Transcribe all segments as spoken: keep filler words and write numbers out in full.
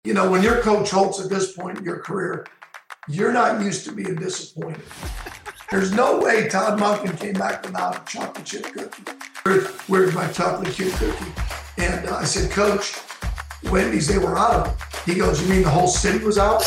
You know, when you're Coach Holtz at this point in your career, you're not used to being disappointed. There's no way Todd Monken came back without a chocolate chip cookie. Where, where's my chocolate chip cookie? And uh, I said, Coach, Wendy's, they were out of it. He goes, you mean the whole city was out?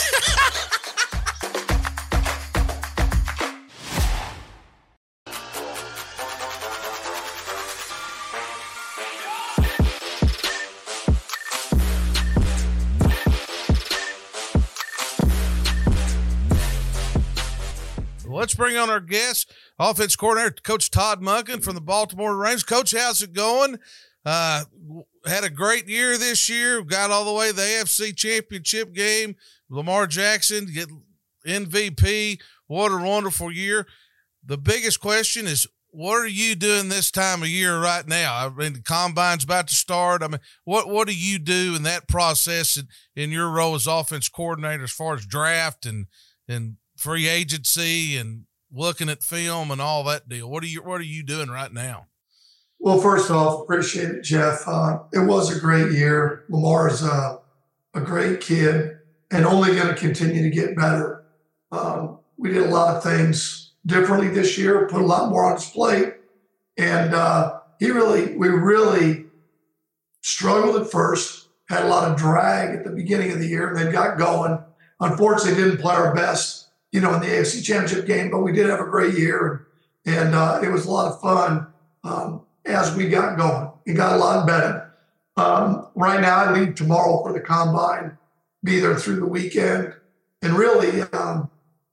Let's bring on our guest, offense coordinator, Coach Todd Monken from the Baltimore Ravens. Coach, how's it going? Uh, had a great year this year. Got all the way to the A F C Championship game. Lamar Jackson get M V P. What a wonderful year. The biggest question is, what are you doing this time of year right now? I mean, the combine's about to start. I mean, what what do you do in that process in, in your role as offense coordinator as far as draft and and free agency and looking at film and all that deal? What are you, what are you doing right now? Well, first off, appreciate it, Jeff. Uh, it was a great year. Lamar's uh, a great kid and only going to continue to get better. Um, we did a lot of things differently this year, put a lot more on his plate. And uh, he really, we really struggled at first, had a lot of drag at the beginning of the year, and then got going. Unfortunately, didn't play our best, you know, in the A F C Championship game, but we did have a great year, and, and uh, it was a lot of fun um, as we got going. It got a lot better. Um, right now, I leave tomorrow for the combine, be there through the weekend, and really, um,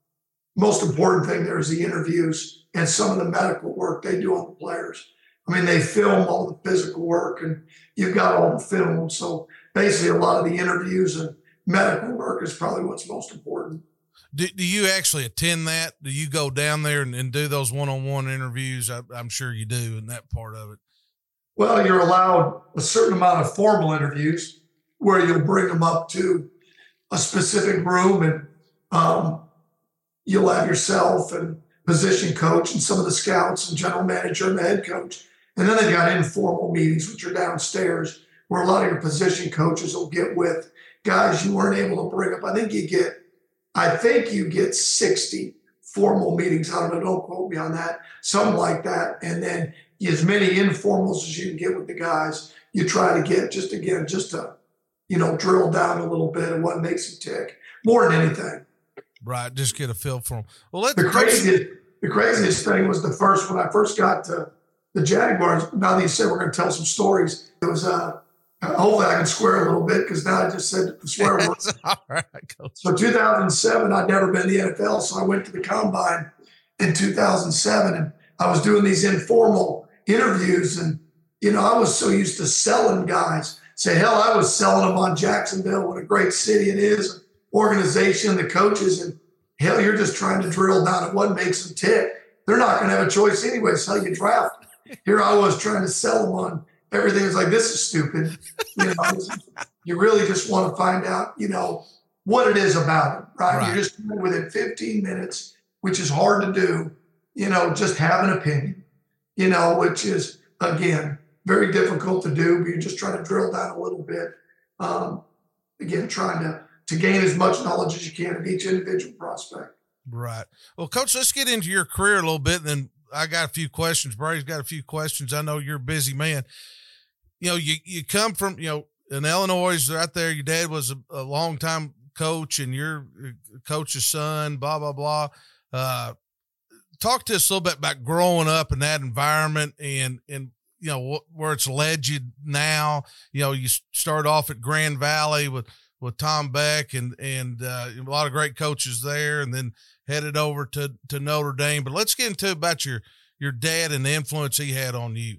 most important thing there is the interviews and some of the medical work they do on the players. I mean, they film all the physical work, and you've got all the film. So basically, a lot of the interviews and medical work is probably what's most important. Do, do you actually attend that? Do you go down there and, and do those one-on-one interviews? I, I'm sure you do in that part of it. Well, you're allowed a certain amount of formal interviews where you'll bring them up to a specific room, and um, you'll have yourself and position coach and some of the scouts and general manager and the head coach. And then they've got informal meetings, which are downstairs, where a lot of your position coaches will get with guys you weren't able to bring up. I think you get I think you get sixty formal meetings. I don't know, don't quote me on that, something like that. And then as many informals as you can get with the guys, you try to get just, again, just to, you know, drill down a little bit of what makes them tick more than anything. Right, just get a feel for them. Well, let the craziest, the craziest thing was the first, when I first got to the Jaguars, now that you said we're going to tell some stories, it was, uh, hopefully I can swear a little bit because now I just said the swear word. All right, so two thousand seven, I'd never been to the N F L, so I went to the Combine in two thousand seven, and I was doing these informal interviews, and, you know, I was so used to selling guys. Say, hell, I was selling them on Jacksonville, what a great city it is, organization, the coaches, and hell, you're just trying to drill down at what makes them tick. They're not going to have a choice anyway, so you draft. Here I was trying to sell them on everything. Is like, this is stupid. You know, you really just want to find out, you know, what it is about it, right? right. You're just within fifteen minutes, which is hard to do, you know, just have an opinion, you know, which is, again, very difficult to do, but you're just trying to drill down a little bit. Um, again, trying to, to gain as much knowledge as you can of each individual prospect. Right. Well, Coach, let's get into your career a little bit, and then I got a few questions. Brady's got a few questions. I know you're a busy man. You know, you, you come from, you know, in Illinois, right there, your dad was a, a long-time coach, and you're coach's son, blah, blah, blah. Uh, talk to us a little bit about growing up in that environment and, and you know, wh- where it's led you now. You know, you start off at Grand Valley with, with Tom Beck and, and uh, a lot of great coaches there, and then headed over to, to Notre Dame. But let's get into about your, your dad and the influence he had on you.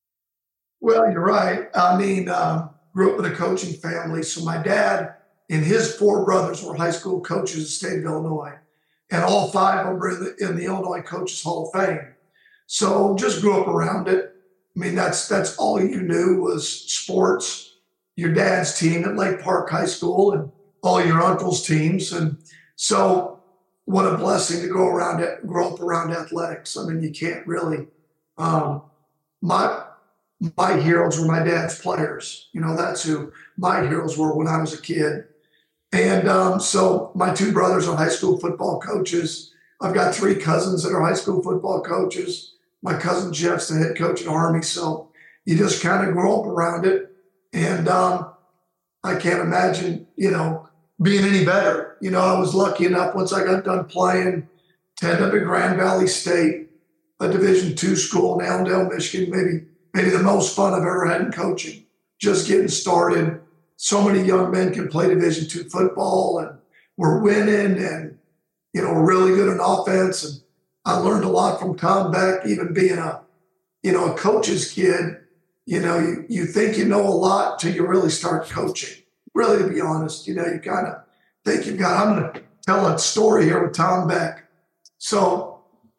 Well, you're right. I mean, um, grew up in a coaching family. So my dad and his four brothers were high school coaches in the state of Illinois, and all five of them were in the, in the Illinois Coaches Hall of Fame. So just grew up around it. I mean, that's that's all you knew was sports, your dad's team at Lake Park High School, and all your uncle's teams. And so what a blessing to go around it, grow up around athletics. I mean, you can't really. Um, my My heroes were my dad's players. You know, that's who my heroes were when I was a kid. And um, so my two brothers are high school football coaches. I've got three cousins that are high school football coaches. My cousin Jeff's the head coach at Army. So you just kind of grow up around it. And um, I can't imagine, you know, being any better. You know, I was lucky enough once I got done playing to end up at Grand Valley State, a Division two school in Allendale, Michigan, maybe maybe the most fun I've ever had in coaching. Just getting started. So many young men can play Division two football, and we're winning, and you know, we're really good in offense. And I learned a lot from Tom Beck, even being a, you know, a coach's kid. You know, you, you think you know a lot till you really start coaching. Really, to be honest, you know, you kind of think you've got, I'm going to tell a story here with Tom Beck. So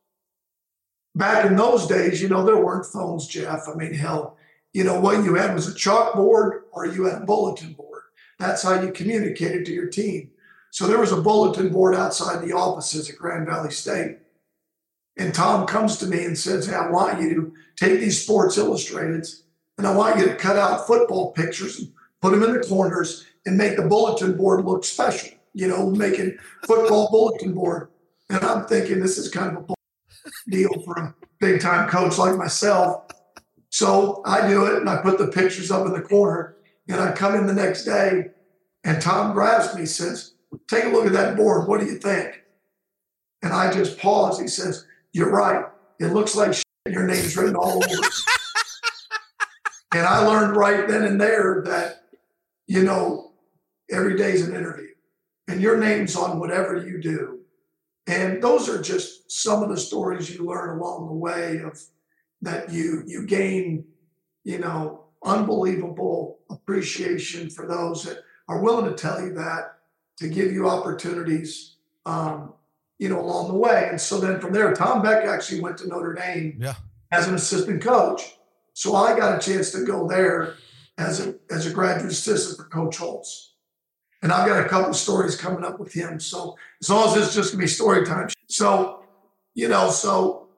back in those days, you know, there weren't phones, Jeff. I mean, hell, you know, what you had was a chalkboard or you had a bulletin board. That's how you communicated to your team. So there was a bulletin board outside the offices at Grand Valley State. And Tom comes to me and says, hey, I want you to take these Sports Illustrateds and I want you to cut out football pictures and put them in the corners and make the bulletin board look special, you know, making football bulletin board. And I'm thinking this is kind of a deal for a big time coach like myself. So I do it and I put the pictures up in the corner and I come in the next day and Tom grabs me and says, take a look at that board. What do you think? And I just pause. He says, you're right. It looks like shit. Your name's written all over it. And I learned right then and there that, you know, every day's an interview and your name's on whatever you do. And those are just some of the stories you learn along the way of that you you gain, you know, unbelievable appreciation for those that are willing to tell you that, to give you opportunities, um, you know, along the way. And so then from there, Tom Beck actually went to Notre Dame yeah. as an assistant coach. So I got a chance to go there as a as a graduate assistant for Coach Holtz. And I've got a couple of stories coming up with him. So as long as this is just gonna be story time. So, you know, so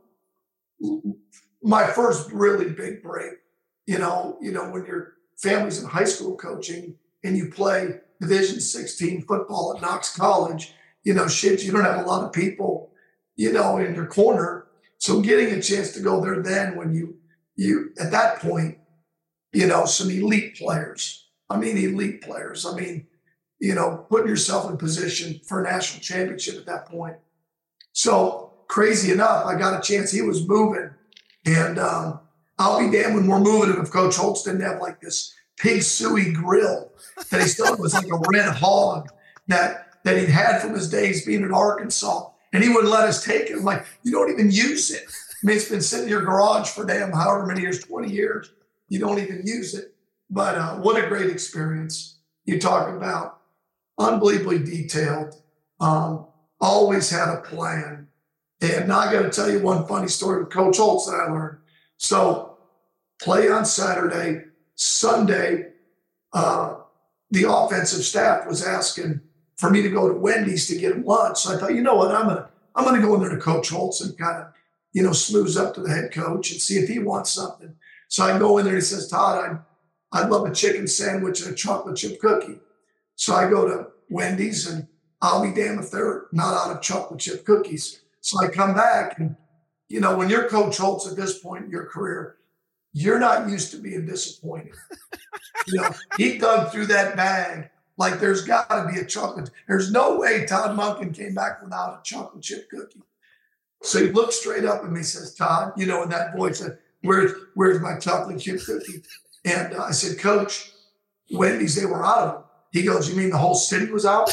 my first really big break, you know, you know, when your family's in high school coaching and you play Division sixteen football at Knox College, you know, shit, you don't have a lot of people, you know, in your corner. So getting a chance to go there then when you, you at that point, you know, some elite players. I mean, elite players. I mean, you know, putting yourself in position for a national championship at that point. So crazy enough, I got a chance. He was moving. And um, I'll be damned when we're moving him if Coach Holtz didn't have like this pig suey grill that he still was like a red hog that, that he'd had from his days being in Arkansas. And he wouldn't let us take it. I'm like, you don't even use it. I mean, it's been sitting in your garage for damn however many years, twenty years. You don't even use it. But uh, what a great experience. You talk about unbelievably detailed, um, always had a plan. And now I got to tell you one funny story with Coach Holtz that I learned. So play on Saturday, Sunday, uh, the offensive staff was asking for me to go to Wendy's to get him lunch. So I thought, you know what, I'm gonna I'm gonna go in there to Coach Holtz and kind of, you know, smooth up to the head coach and see if he wants something. So I go in there and he says, Todd, I'd, I'd love a chicken sandwich and a chocolate chip cookie. So I go to Wendy's and I'll be damned if they're not out of chocolate chip cookies. So I come back and, you know, when you're Coach Holtz at this point in your career, you're not used to being disappointed. You know, he dug through that bag like there's got to be a chocolate. There's no way Todd Monken came back without a chocolate chip cookie. So he looked straight up at me and says, Todd, you know, in that voice, said, Where's, where's my chocolate chip cookie? And uh, I said, Coach, Wendy's, they were out of them. He goes, you mean the whole city was out?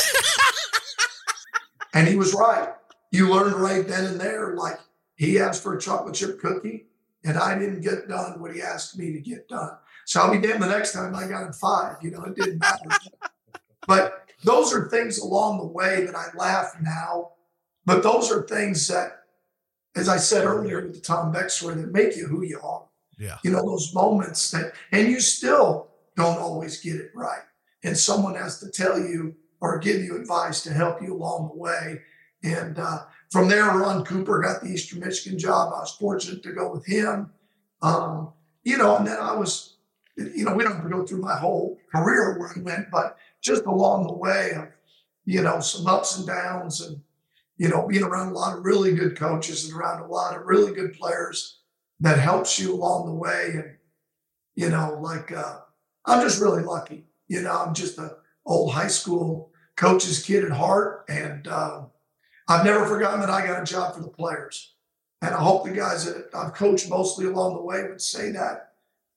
And he was right. You learned right then and there, like he asked for a chocolate chip cookie and I didn't get done what he asked me to get done. So I'll be damned the next time I got him five, you know, it didn't matter. But those are things along the way that I laugh now. But those are things that, as I said earlier with the Tom Beck story, that make you who you are. Yeah. You know, those moments that, and you still don't always get it right. And someone has to tell you or give you advice to help you along the way. And uh, from there, Ron Cooper got the Eastern Michigan job. I was fortunate to go with him. Um, you know, and then I was, you know, we don't have to go through my whole career where I went, but just along the way of, you know, some ups and downs, and, you know, being around a lot of really good coaches and around a lot of really good players that helps you along the way. And, you know, like, uh, I'm just really lucky. You know, I'm just a old high school coach's kid at heart. And uh, I've never forgotten that I got a job for the players. And I hope the guys that I've coached mostly along the way would say that,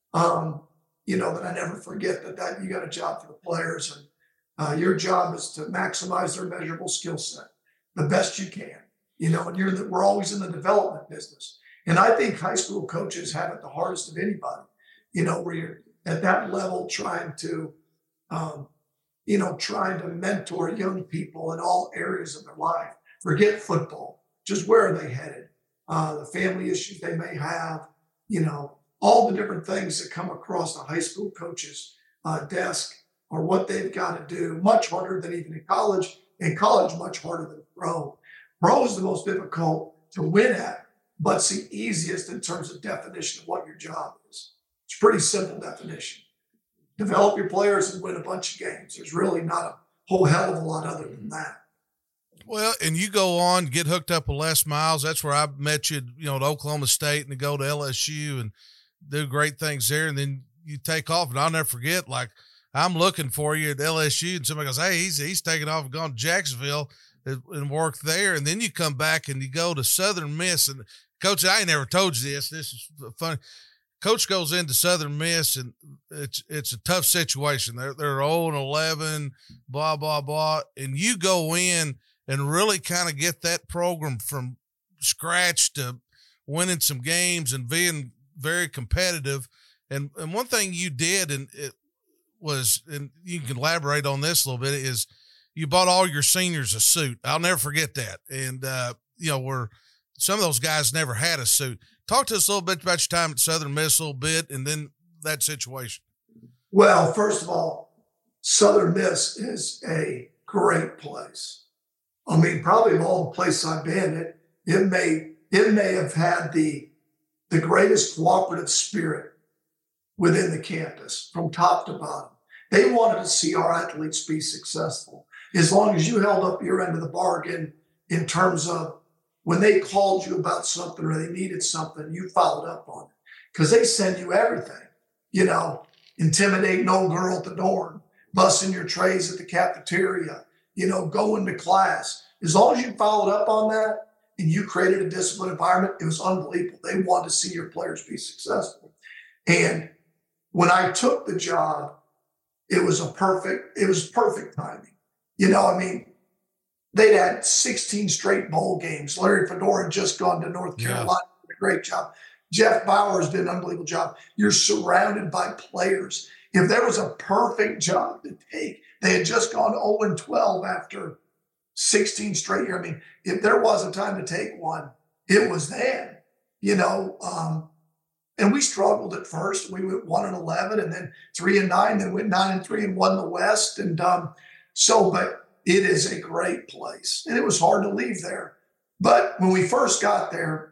um, you know, that I never forget that, that you got a job for the players. And uh, your job is to maximize their measurable skill set the best you can, you know, and you're the, we're always in the development business. And I think high school coaches have it the hardest of anybody, you know, where you're at that level trying to, um, you know, trying to mentor young people in all areas of their life. Forget football, just where are they headed? Uh, the family issues they may have, you know, all the different things that come across a high school coach's uh, desk, or what they've got to do, much harder than even in college. In college, much harder than pro. Pro is the most difficult to win at, but it's the easiest in terms of definition of what your job is. It's a pretty simple definition. Develop your players and win a bunch of games. There's really not a whole hell of a lot other than that. Well, and you go on, get hooked up with Les Miles. That's where I met you, you know, at Oklahoma State, and to go to L S U and do great things there. And then you take off, and I'll never forget, like, I'm looking for you at L S U, and somebody goes, hey, he's, he's taking off and gone to Jacksonville and, and worked there. And then you come back and you go to Southern Miss. And Coach, I ain't never told you this. This is funny. Coach goes into Southern Miss, and it's it's a tough situation. They're they're oh and eleven, blah blah blah, and you go in and really kind of get that program from scratch to winning some games and being very competitive. And and one thing you did, and it was, and you can elaborate on this a little bit, is you bought all your seniors a suit. I'll never forget that. And uh, you know, where some of those guys never had a suit. Talk to us a little bit about your time at Southern Miss a little bit, and then that situation. Well, first of all, Southern Miss is a great place. I mean, probably of all the places I've been, it it may it may have had the the greatest cooperative spirit within the campus from top to bottom. They wanted to see our athletes be successful. As long as you held up your end of the bargain in terms of when they called you about something or they needed something, you followed up on it, because they send you everything, you know, intimidating old girl at the dorm, busting your trays at the cafeteria, you know, going to class. As long as you followed up on that and you created a disciplined environment, it was unbelievable. They wanted to see your players be successful. And when I took the job, it was a perfect, it was perfect timing. You know, I mean, they'd had sixteen straight bowl games. Larry Fedora had just gone to North Carolina. Yeah. Did a great job. Jeff Bowers did an unbelievable job. You're surrounded by players. If there was a perfect job to take, they had just gone oh and twelve after sixteen straight years. I mean, if there was a time to take one, it was then, you know. Um, and we struggled at first. We went one and eleven, and then three and nine, then went nine and three and won the West. And um, so, but it is a great place, and it was hard to leave there. But when we first got there,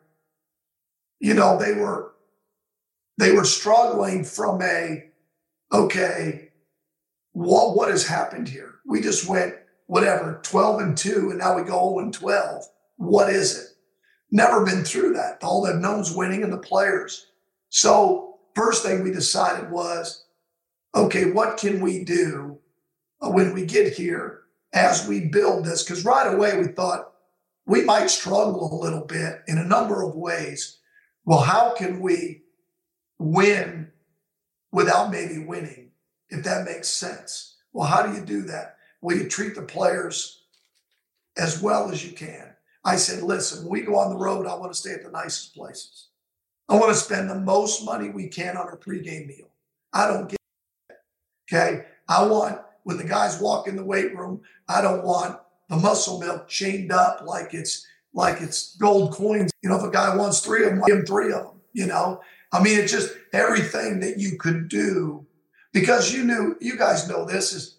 you know, they were they were struggling from a, okay, what what has happened here? We just went whatever twelve and two, and now we go oh and twelve. What is it? Never been through that. All they've known is winning and the players. So first thing we decided was, okay, what can we do when we get here as we build this? Because right away we thought we might struggle a little bit in a number of ways. Well, how can we win without maybe winning, if that makes sense? Well, how do you do that? Well, you treat the players as well as you can. I said, listen, when we go on the road, I want to stay at the nicest places. I want to spend the most money we can on our pregame meal. I don't get it. Okay. I want, when the guys walk in the weight room, I don't want the muscle milk chained up like it's like it's gold coins. You know, if a guy wants three of them, give him three of them, you know. I mean, it's just everything that you could do, because you knew, you guys know this, is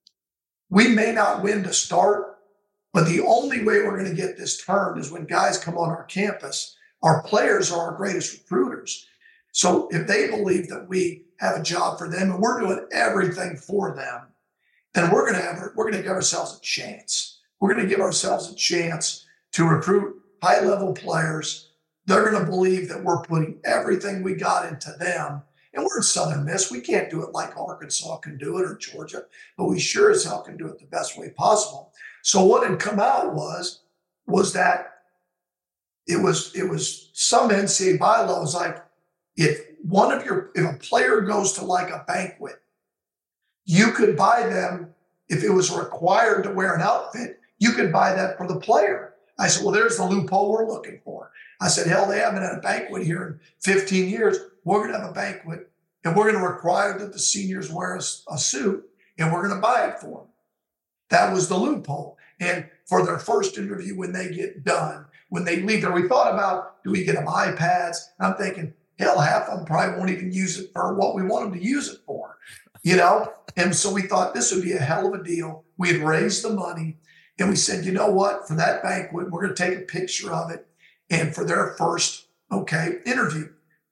we may not win to start, but the only way we're going to get this turned is when guys come on our campus. Our players are our greatest recruiters. So if they believe that we have a job for them and we're doing everything for them, and we're going to have we're going to give ourselves a chance. We're going to give ourselves a chance to recruit high level players. They're going to believe that we're putting everything we got into them. And we're in Southern Miss. We can't do it like Arkansas can do it or Georgia, but we sure as hell can do it the best way possible. So what had come out was was that it was it was some N C double A bylaws like if one of your if a player goes to like a banquet, you could buy them if it was required to wear an outfit. You could buy that for the player. I said, well, there's the loophole we're looking for. I said, hell, they haven't had a banquet here in fifteen years. We're going to have a banquet, and we're going to require that the seniors wear a, a suit, and we're going to buy it for them. That was the loophole. And for their first interview, when they get done, when they leave there, we thought about, do we get them iPads? And I'm thinking, hell, half of them probably won't even use it for what we want them to use it for, you know? And so we thought this would be a hell of a deal. We had raised the money, and we said, you know what? For that banquet, we're going to take a picture of it. And for their first, okay, interview,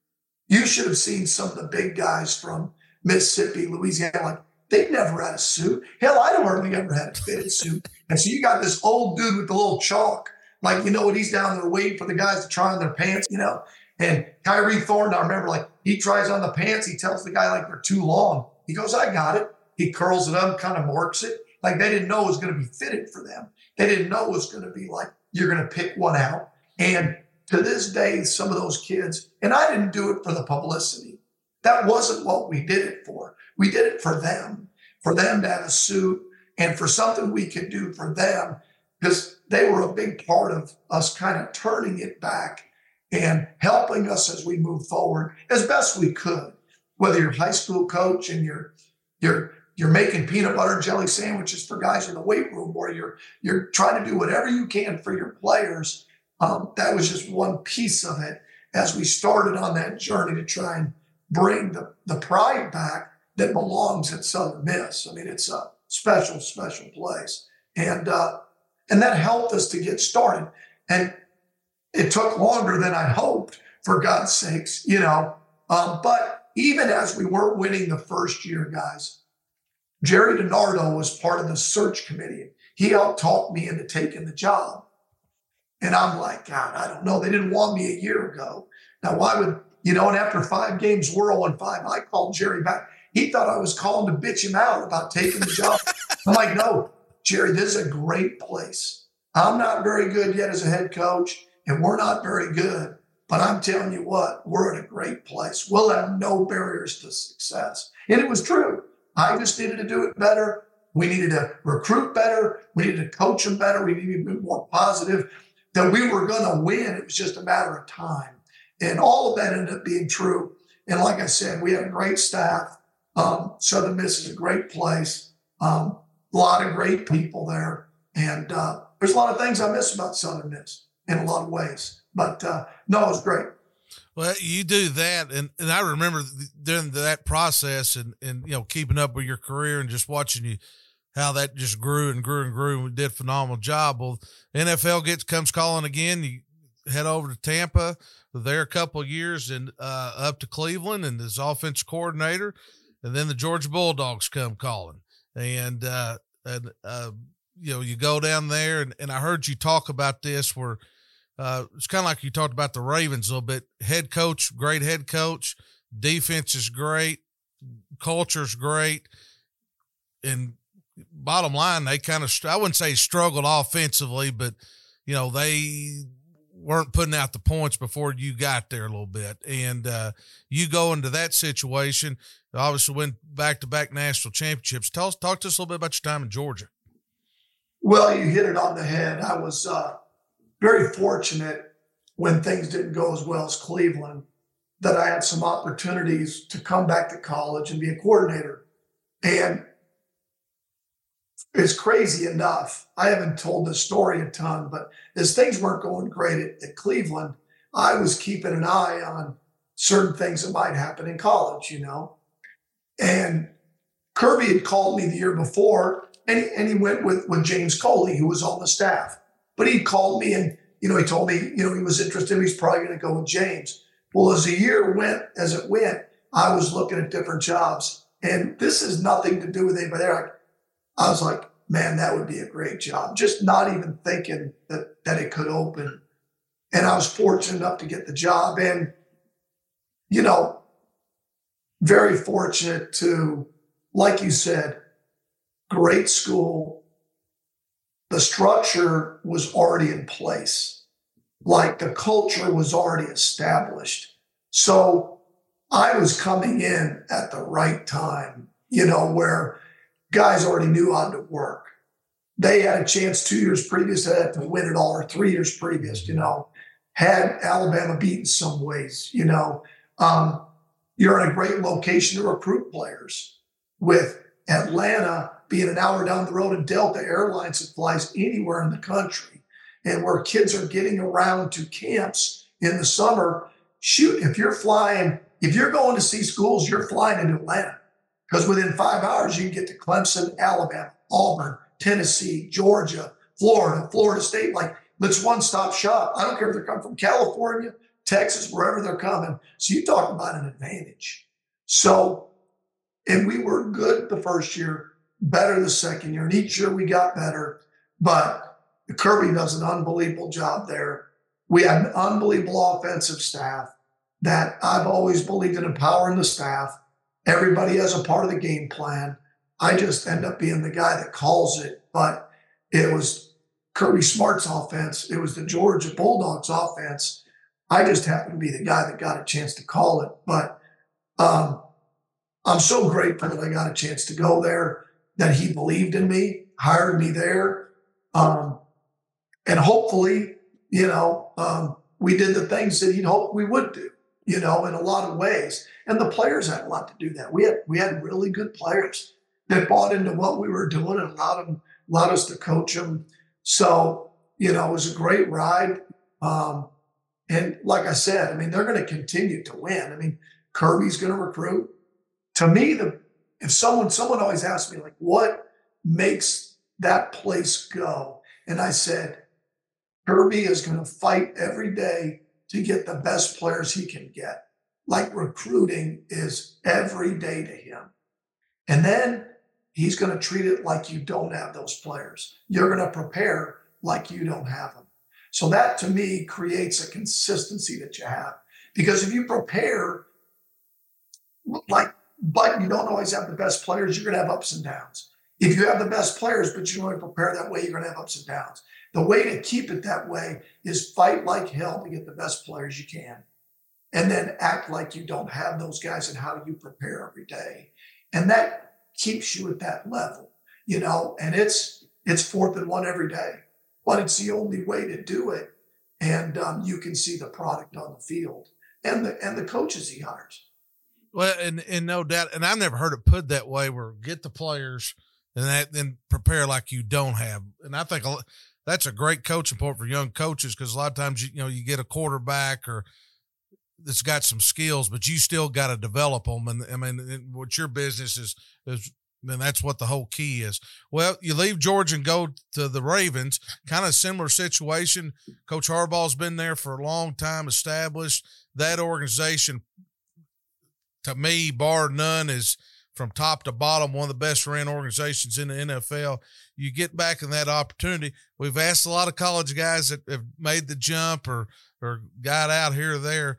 you should have seen some of the big guys from Mississippi, Louisiana. Like, they've never had a suit. Hell, I don't hardly ever had a fitted suit. And so you got this old dude with the little chalk. Like, you know what? He's down there waiting for the guys to try on their pants, you know? And Kyrie Thornton, I remember, like, he tries on the pants. He tells the guy, like, they're too long. He goes, I got it. He curls it up, kind of morks it. Like, they didn't know it was going to be fitted for them. They didn't know it was going to be like, you're going to pick one out. And to this day, some of those kids, and I didn't do it for the publicity. That wasn't what we did it for. We did it for them, for them to have a suit and for something we could do for them, because they were a big part of us kind of turning it back and helping us as we move forward as best we could. Whether you're a high school coach and you're you're you're making peanut butter and jelly sandwiches for guys in the weight room, or you're you're trying to do whatever you can for your players. Um, that was just one piece of it as we started on that journey to try and bring the, the pride back that belongs at Southern Miss. I mean, it's a special, special place. And uh, and that helped us to get started. And it took longer than I hoped, for God's sakes, you know. Um, but even as we weren't winning the first year, guys, Jerry DiNardo was part of the search committee. He helped talk me into taking the job. And I'm like, God, I don't know. They didn't want me a year ago. Now, why would, you know, and after five games, we're oh and five. I called Jerry back. He thought I was calling to bitch him out about taking the job. I'm like, no, Jerry, this is a great place. I'm not very good yet as a head coach, and we're not very good. But I'm telling you what, we're in a great place. We'll have no barriers to success. And it was true. I just needed to do it better. We needed to recruit better. We needed to coach them better. We needed to be more positive. That we were going to win. It was just a matter of time. And all of that ended up being true. And like I said, we had a great staff. Um, Southern Miss is a great place. Um, a lot of great people there. And uh, there's a lot of things I miss about Southern Miss in a lot of ways. But uh, no, it was great. Well, you do that. And, and I remember during that process and, and, you know, keeping up with your career and just watching you, how that just grew and grew and grew, and we did a phenomenal job. Well, N F L gets comes calling again. You head over to Tampa, there a couple of years, and uh, up to Cleveland and as offense coordinator, and then the Georgia Bulldogs come calling, and uh, and uh, you know, you go down there, and, and I heard you talk about this where uh, it's kind of like you talked about the Ravens a little bit. Head coach, great head coach, defense is great, culture's great, and bottom line, they kind of, I wouldn't say struggled offensively, but, you know, they weren't putting out the points before you got there a little bit. And uh, you go into that situation, obviously win back-to-back national championships. Tell us, talk to us a little bit about your time in Georgia. Well, you hit it on the head. I was uh, very fortunate when things didn't go as well as Cleveland that I had some opportunities to come back to college and be a coordinator. And it's crazy enough. I haven't told this story a ton, but as things weren't going great at, at Cleveland, I was keeping an eye on certain things that might happen in college, you know. And Kirby had called me the year before, and he, and he went with, with James Coley, who was on the staff. But he called me and, you know, he told me, you know, he was interested. He's probably going to go with James. Well, as the year went, as it went, I was looking at different jobs. And this has nothing to do with anybody there. I was like, man, that would be a great job. Just not even thinking that, that it could open. And I was fortunate enough to get the job. And, you know, very fortunate to, like you said, great school. The structure was already in place. Like the culture was already established. So I was coming in at the right time, you know, where guys already knew how to work. They had a chance two years previous to win it all, or three years previous, you know, had Alabama beaten some ways, you know. Um, you're in a great location to recruit players, with Atlanta being an hour down the road and Delta Airlines that flies anywhere in the country, and where kids are getting around to camps in the summer. Shoot, if you're flying, if you're going to see schools, you're flying into Atlanta, because within five hours you can get to Clemson, Alabama, Auburn, Tennessee, Georgia, Florida, Florida State. Like, it's one-stop shop. I don't care if they're coming from California, Texas, wherever they're coming. So you talk about an advantage. So, and we were good the first year, better the second year, and each year we got better. But Kirby does an unbelievable job there. We had an unbelievable offensive staff that I've always believed in empowering the staff. Everybody has a part of the game plan. I just end up being the guy that calls it. But it was Kirby Smart's offense. It was the Georgia Bulldogs offense. I just happened to be the guy that got a chance to call it. But um, I'm so grateful that I got a chance to go there, that he believed in me, hired me there. Um, and hopefully, you know, um, we did the things that he'd hoped we would do, you know, in a lot of ways. And the players had a lot to do that. We had we had really good players that bought into what we were doing and allowed them, allowed us to coach them. So, you know, it was a great ride. Um, and like I said, I mean, they're going to continue to win. I mean, Kirby's going to recruit. To me, the if someone someone always asks me, like, what makes that place go? And I said, Kirby is going to fight every day to get the best players he can get. Like, recruiting is every day to him. And then he's going to treat it like you don't have those players. You're going to prepare like you don't have them. So that, to me, creates a consistency that you have. Because if you prepare like, but you don't always have the best players, you're going to have ups and downs. If you have the best players, but you don't prepare that way, you're going to have ups and downs. The way to keep it that way is fight like hell to get the best players you can. And then act like you don't have those guys, and how you prepare every day. And that keeps you at that level, you know, and it's it's fourth and one every day, but it's the only way to do it. And um, you can see the product on the field and the and the coaches he hires. Well, and, and no doubt, and I've never heard it put that way, where get the players and that, then prepare like you don't have. And I think a, that's a great coaching point for young coaches, because a lot of times, you, you know, you get a quarterback or that's got some skills, but you still got to develop them. And I mean, what your business is, is, and that's what the whole key is. Well, you leave Georgia and go to the Ravens, kind of similar situation. Coach Harbaugh's been there for a long time, established. That organization, to me, bar none, is from top to bottom one of the best ran organizations in the N F L. You get back in that opportunity. We've asked a lot of college guys that have made the jump or or got out here or there.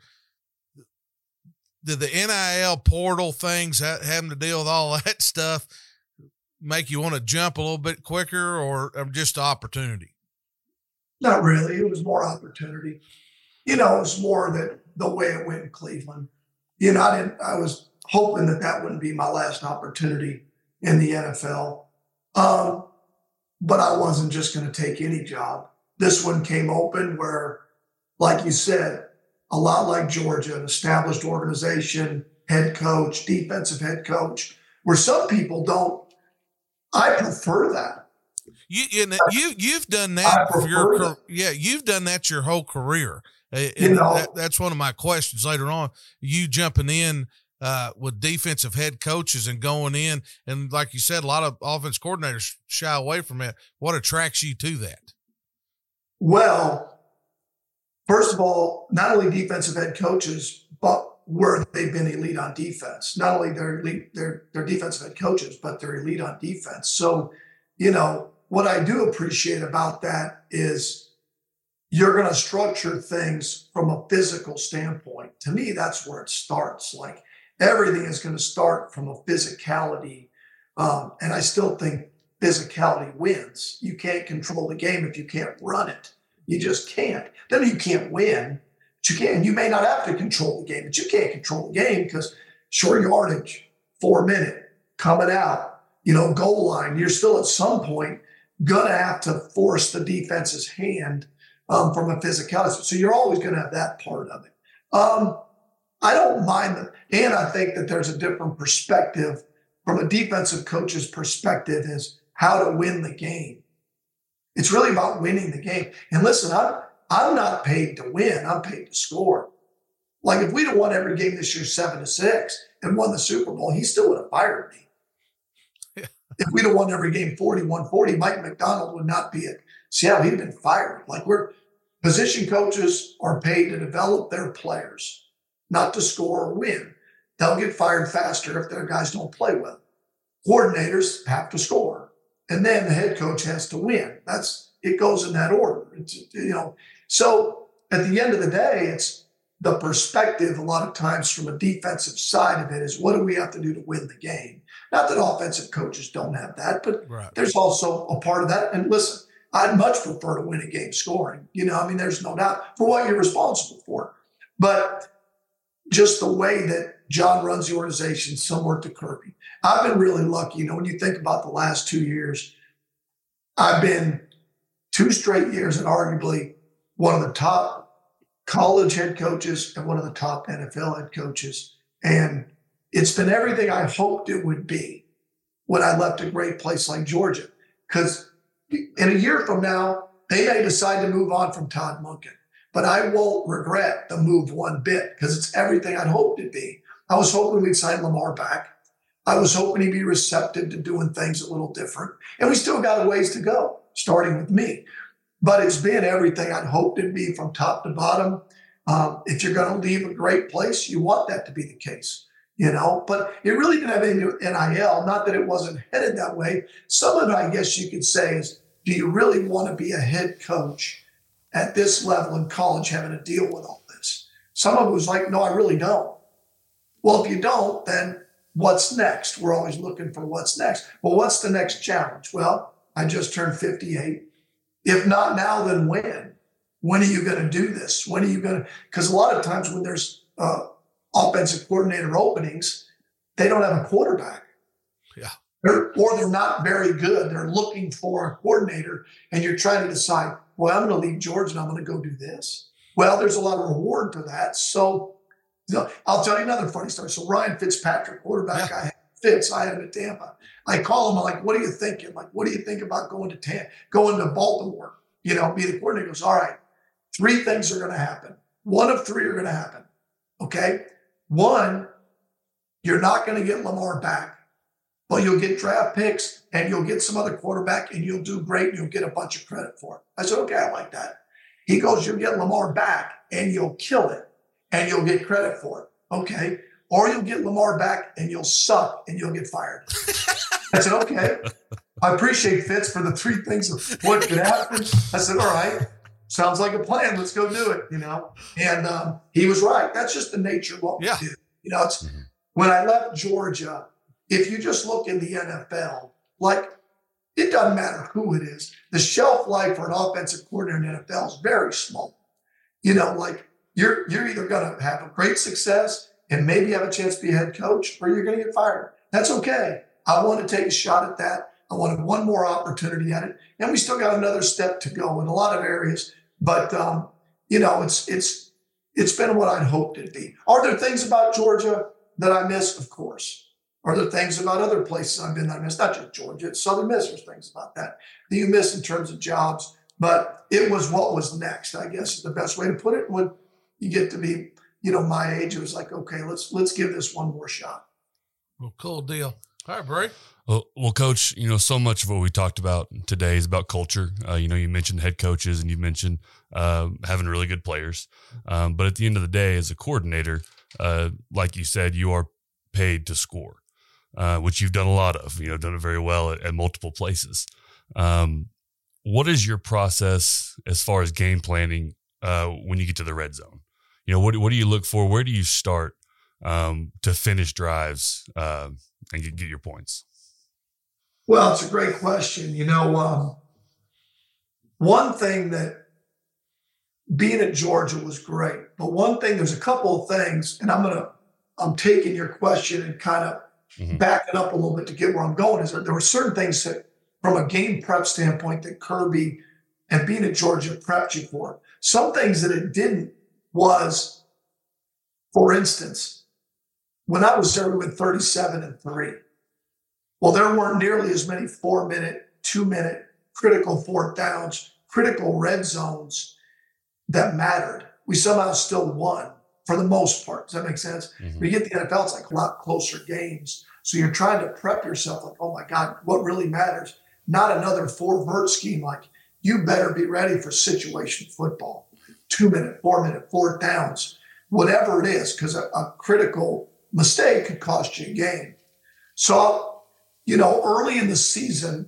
Did the N I L portal things, having to deal with all that stuff, make you want to jump a little bit quicker, or just opportunity? Not really. It was more opportunity. You know, it was more that the way it went in Cleveland. You know, I didn't. I was hoping that that wouldn't be my last opportunity in the N F L, um, but I wasn't just going to take any job. This one came open where, like you said, a lot like Georgia, an established organization, head coach, defensive head coach, where some people don't. I prefer that. You you know, you you've done that for your that. yeah you've done that your whole career. And you know, that, that's one of my questions later on. You jumping in uh, with defensive head coaches and going in, and like you said, a lot of offense coordinators shy away from it. What attracts you to that? Well, first of all, not only defensive head coaches, but where they've been elite on defense. Not only they're elite, they're, they're defensive head coaches, but they're elite on defense. So you know, what I do appreciate about that is you're going to structure things from a physical standpoint. To me, that's where it starts. Like everything is going to start from a physicality. Um, and I still think physicality wins. You can't control the game if you can't run it. You just can't. Then you can't win. But you can. You may not have to control the game, but you can't control the game because short yardage, four minute, coming out, you know, goal line. You're still at some point going to have to force the defense's hand um, from a physicality. So you're always going to have that part of it. Um, I don't mind them. And I think that there's a different perspective from a defensive coach's perspective is how to win the game. It's really about winning the game. And listen, I'm, I'm not paid to win. I'm paid to score. Like if we'd have won every game this year seven to six and won the Super Bowl, he still would have fired me. Yeah. If we'd have won every game forty-one forty, Mike McDonald would not be at Seattle. He'd have been fired. Like we're position coaches are paid to develop their players, not to score or win. They'll get fired faster if their guys don't play well. Coordinators have to score, and then the head coach has to win. That's it goes in that order. It's, you know, so at the end of the day, it's the perspective a lot of times from a defensive side of it is what do we have to do to win the game? Not that offensive coaches don't have that, but right. There's also a part of that. And listen, I'd much prefer to win a game scoring. You know, I mean, there's no doubt for what you're responsible for. But just the way that John runs the organization, similar to Kirby. I've been really lucky. You know, when you think about the last two years, I've been two straight years and arguably one of the top college head coaches and one of the top N F L head coaches. And it's been everything I hoped it would be when I left a great place like Georgia. Because in a year from now, they may decide to move on from Todd Monken. But I won't regret the move one bit because it's everything I'd hoped it'd be. I was hoping we'd sign Lamar back. I was hoping he'd be receptive to doing things a little different. And we still got a ways to go, starting with me. But it's been everything I'd hoped it'd be from top to bottom. Um, if you're going to leave a great place, you want that to be the case, you know. But it really didn't have anything to do with N I L. Not that it wasn't headed that way. Some of it, I guess you could say, is do you really want to be a head coach at this level in college having to deal with all this? Some of it was like, no, I really don't. Well, if you don't, then what's next? We're always looking for what's next. Well, what's the next challenge? Well, I just turned fifty-eight. If not now, then when? When are you going to do this? When are you going to? Because a lot of times when there's uh, offensive coordinator openings, they don't have a quarterback. Yeah. They're, or they're not very good. They're looking for a coordinator, and you're trying to decide, well, I'm going to leave Georgia and I'm going to go do this. Well, there's a lot of reward to that. So you know, I'll tell you another funny story. So Ryan Fitzpatrick, quarterback, yeah. I had Fitz, I had him at Tampa. I call him, I'm like, what are you thinking? Like, what do you think about going to Tampa, going to Baltimore? You know, be the coordinator. He goes, all right, three things are going to happen. One of three are going to happen. Okay. One, you're not going to get Lamar back, but you'll get draft picks and you'll get some other quarterback and you'll do great and you'll get a bunch of credit for it. I said, okay, I like that. He goes, you'll get Lamar back and you'll kill it and you'll get credit for it. Okay. Or you'll get Lamar back and you'll suck and you'll get fired. I said, okay. I appreciate Fitz for the three things of what could happen. I said, all right, sounds like a plan. Let's go do it, you know? And um, he was right. That's just the nature of what yeah. we do. You know, it's mm-hmm. when I left Georgia, if you just look in the N F L, like it doesn't matter who it is. The shelf life for an offensive coordinator in the N F L is very small. You know, like you're you're either going to have a great success and maybe have a chance to be a head coach, or you're going to get fired. That's okay. I want to take a shot at that. I wanted one more opportunity at it. And we still got another step to go in a lot of areas. But, um, you know, it's it's it's been what I'd hoped it'd be. Are there things about Georgia that I miss? Of course. Are there things about other places I've been that I miss? Not just Georgia, it's Southern Miss. There's things about that that you miss in terms of jobs. But it was what was next, I guess is the best way to put it. When you get to be, you know, my age, it was like, okay, let's let's give this one more shot. Well, cool deal. All right, Bray. Well, well, Coach, you know, so much of what we talked about today is about culture. Uh, you know, you mentioned head coaches and you mentioned uh, having really good players. Um, but at the end of the day, as a coordinator, uh, like you said, you are paid to score, uh, which you've done a lot of, you know, done it very well at, at multiple places. Um, what is your process as far as game planning uh, when you get to the red zone? You know, what what do you look for? Where do you start um, to finish drives uh, and get, get your points? Well, it's a great question. You know, um, one thing that being at Georgia was great, but one thing, there's a couple of things, and I'm gonna, I'm taking your question and kind of mm-hmm. backing up a little bit to get where I'm going. Is that there were certain things that, from a game prep standpoint, that Kirby and being at Georgia prepped you for. Some things that it didn't was, for instance, when I was there, we went thirty-seven and three. Well, there weren't nearly as many four minute, two minute critical fourth downs, critical red zones that mattered. We somehow still won for the most part. Does that make sense? Mm-hmm. When you get the N F L, it's like a lot closer games. So you're trying to prep yourself like, oh my God, what really matters? Not another four vert scheme. Like, you better be ready for situation football, two minute, four minute, fourth downs, whatever it is, because a, a critical mistake could cost you a game. So, you know, early in the season,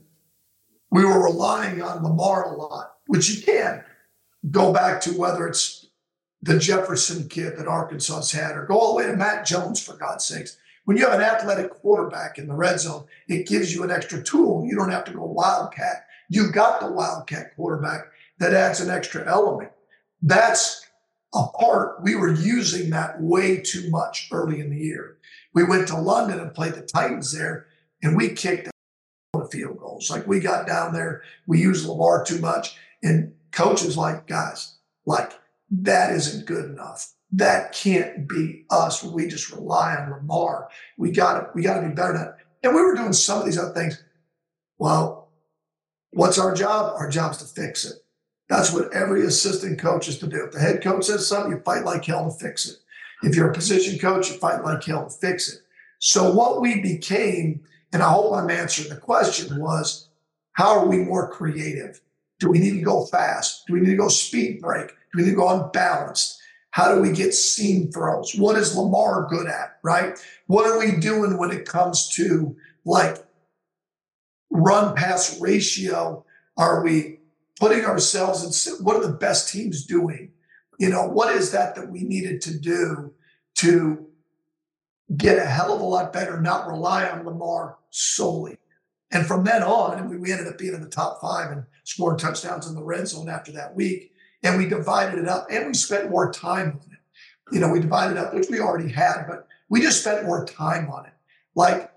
we were relying on Lamar a lot, which you can go back to, whether it's the Jefferson kid that Arkansas's had, or go all the way to Matt Jones, for God's sakes. When you have an athletic quarterback in the red zone, it gives you an extra tool. You don't have to go wildcat. You've got the wildcat quarterback that adds an extra element. That's a part. We were using that way too much early in the year. We went to London and played the Titans there, and we kicked field goals. Like, we got down there, we used Lamar too much, and coaches like, guys, like, that isn't good enough. That can't be us. We just rely on Lamar. We got to, we got to be better than that. And we were doing some of these other things. Well, what's our job? Our job's to fix it. That's what every assistant coach is to do. If the head coach says something, you fight like hell to fix it. If you're a position coach, you fight like hell to fix it. So what we became, and I hope I'm answering the question, was, how are we more creative? Do we need to go fast? Do we need to go speed break? Do we need to go unbalanced? How do we get seam throws? What is Lamar good at, right? What are we doing when it comes to, like, run pass ratio? Are we putting ourselves in, what are the best teams doing? You know, what is that that we needed to do to get a hell of a lot better, not rely on Lamar solely? And from then on, and we, we ended up being in the top five and scoring touchdowns in the red zone after that week. And we divided it up, and we spent more time on it. You know, we divided up, which we already had, but we just spent more time on it. Like,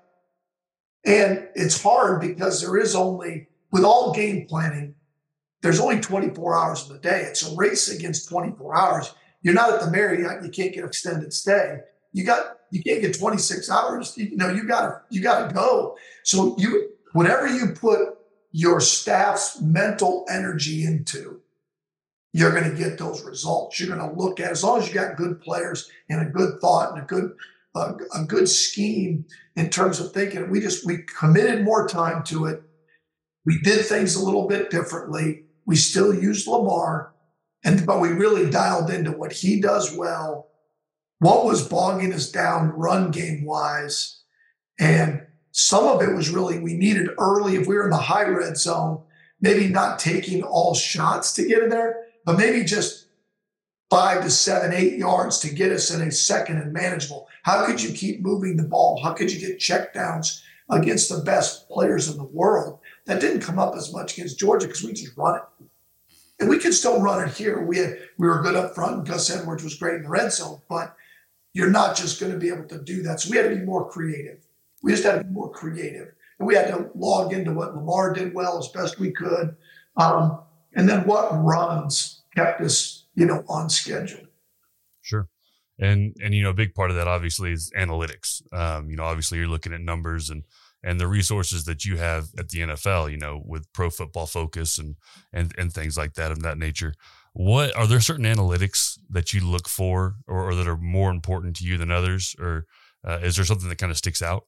and it's hard because there is only, with all game planning, there's only twenty-four hours in the day. It's a race against twenty-four hours. You're not at the Marriott, you can't get extended stay. You got, you can't get twenty-six hours. You know, you gotta, you gotta go. So you, whatever you put your staff's mental energy into, you're going to get those results. You're going to look at, as long as you got good players and a good thought and a good, uh, a good scheme in terms of thinking. We just, we committed more time to it. We did things a little bit differently. We still used Lamar, and but we really dialed into what he does well, what was bogging us down run game wise. And some of it was really, we needed early, if we were in the high red zone, maybe not taking all shots to get in there, but maybe just five to seven, eight yards to get us in a second and manageable. How could you keep moving the ball? How could you get checkdowns against the best players in the world? That didn't come up as much against Georgia because we just run it. And we could still run it here. We had, we were good up front, and Gus Edwards was great in the red zone, but you're not just going to be able to do that. So we had to be more creative. We just had to be more creative. And we had to log into what Lamar did well as best we could. Um, and then what runs kept us, you know, on schedule. Sure. And, and, you know, a big part of that obviously is analytics. Um, you know, obviously you're looking at numbers and, and the resources that you have at the N F L, you know, with Pro Football Focus and, and, and things like that of that nature. What are there certain analytics that you look for or, or that are more important to you than others? Or uh, is there something that kind of sticks out?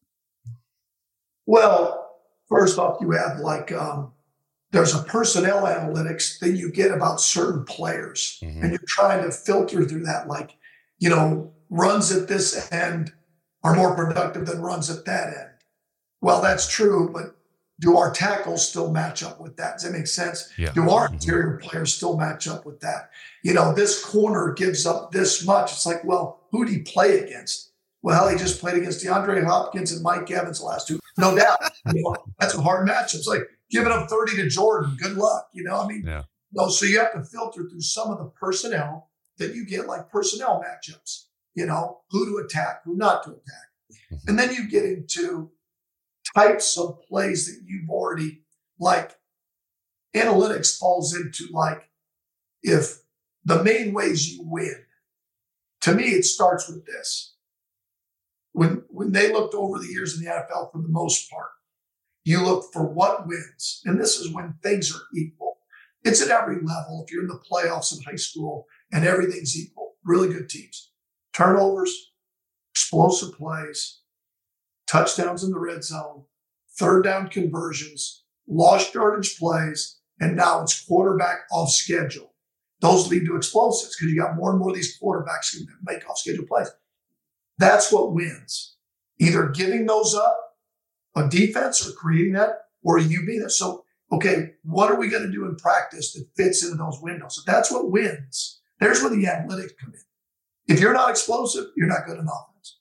Well, first off, you have like, um, there's a personnel analytics that you get about certain players, mm-hmm. and you're trying to filter through that. Like, you know, runs at this end are more productive than runs at that end. Well, that's true, but do our tackles still match up with that? Does that make sense? Yeah. Do our Mhm. interior players still match up with that? You know, this corner gives up this much. It's like, well, who did he play against? Well, he just played against DeAndre Hopkins and Mike Evans the last two. No doubt. You know, that's a hard matchup. It's like giving up thirty to Jordan. Good luck. You know, I mean, Yeah. no, so you have to filter through some of the personnel that you get, like personnel matchups, you know, who to attack, who not to attack. And then you get into types of plays that you've already, like analytics falls into, like, if the main ways you win, to me, it starts with this. When, when they looked over the years in the N F L, for the most part, you look for what wins. And this is when things are equal. It's at every level. If you're in the playoffs in high school and everything's equal, really good teams. Turnovers, explosive plays, touchdowns in the red zone, third down conversions, lost yardage plays, and now it's quarterback off schedule. Those lead to explosives because you got more and more of these quarterbacks who make off schedule plays. That's what wins. Either giving those up on defense or creating that, or you being there. So, okay, what are we going to do in practice that fits into those windows? So that's what wins. There's where the analytics come in. If you're not explosive, you're not good in offense.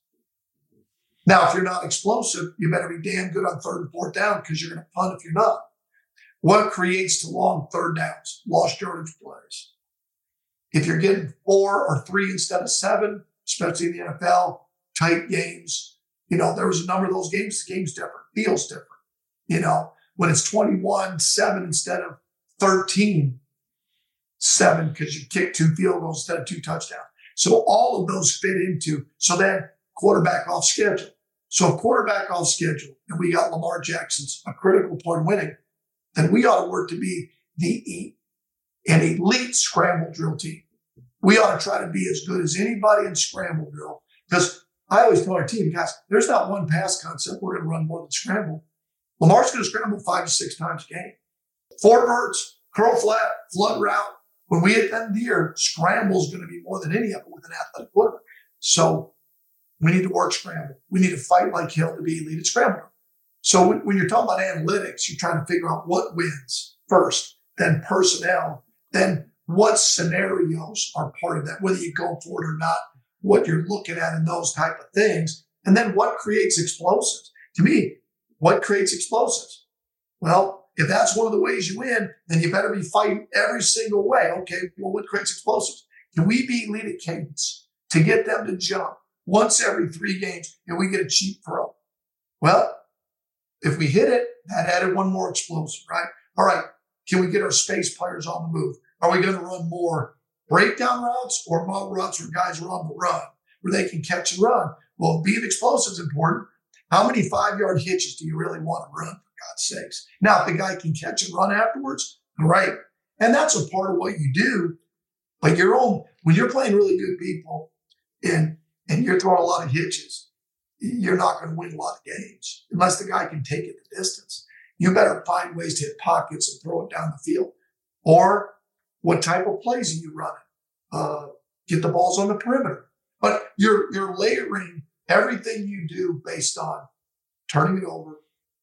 Now, if you're not explosive, you better be damn good on third and fourth down because you're going to punt if you're not. What creates the long third downs? Lost yardage plays. If you're getting four or three instead of seven, especially in the N F L, tight games, you know, there was a number of those games, the game's different, feels different. You know, when it's twenty-one seven instead of thirteen seven because you kick two field goals instead of two touchdowns. So all of those fit into, so then quarterback off schedule. So if quarterback off schedule, and we got Lamar Jackson's a critical point winning, then we ought to work to be the an elite scramble drill team. We ought to try to be as good as anybody in scramble drill. Because I always tell our team, guys, there's not one pass concept we're going to run more than scramble. Lamar's going to scramble five to six times a game. Four verts, curl flat, flood route. When we hit the end of the year, scramble is going to be more than any of it with an athletic quarterback. So we need to work scramble. We need to fight like hell to be elite at scramble. So when, when you're talking about analytics, you're trying to figure out what wins first, then personnel, then what scenarios are part of that, whether you go for it or not, what you're looking at and those type of things. And then what creates explosives? To me, what creates explosives? Well, if that's one of the ways you win, then you better be fighting every single way. Okay, well, what creates explosives? Can we be elite at cadence to get them to jump once every three games and we get a cheap throw? Well, if we hit it, that added one more explosive, right? All right, can we get our space players on the move? Are we going to run more breakdown routes or more routes where guys are on the run, where they can catch and run? Well, being explosive is important. How many five-yard hitches do you really want to run, for God's sakes? Now, if the guy can catch and run afterwards, great. And that's a part of what you do. But your own, when you're playing really good people and, and you're throwing a lot of hitches, you're not going to win a lot of games unless the guy can take it the distance. You better find ways to hit pockets and throw it down the field. Or what type of plays are you running? Uh, get the balls on the perimeter. But you're you're layering everything you do based on turning it over,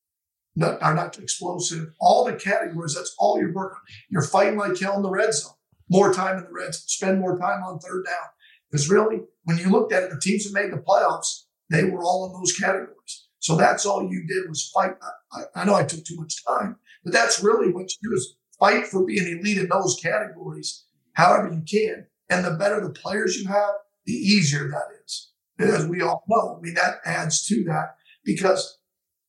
not, are not explosive, all the categories, that's all you're working on. You're fighting like hell in the red zone. More time in the red zone. Spend more time on third down. Because really, when you looked at it, the teams that made the playoffs, they were all in those categories. So that's all you did was fight. I, I know I took too much time, but that's really what you do is fight for being elite in those categories, however you can. And the better the players you have, the easier that is. As we all know, I mean, that adds to that because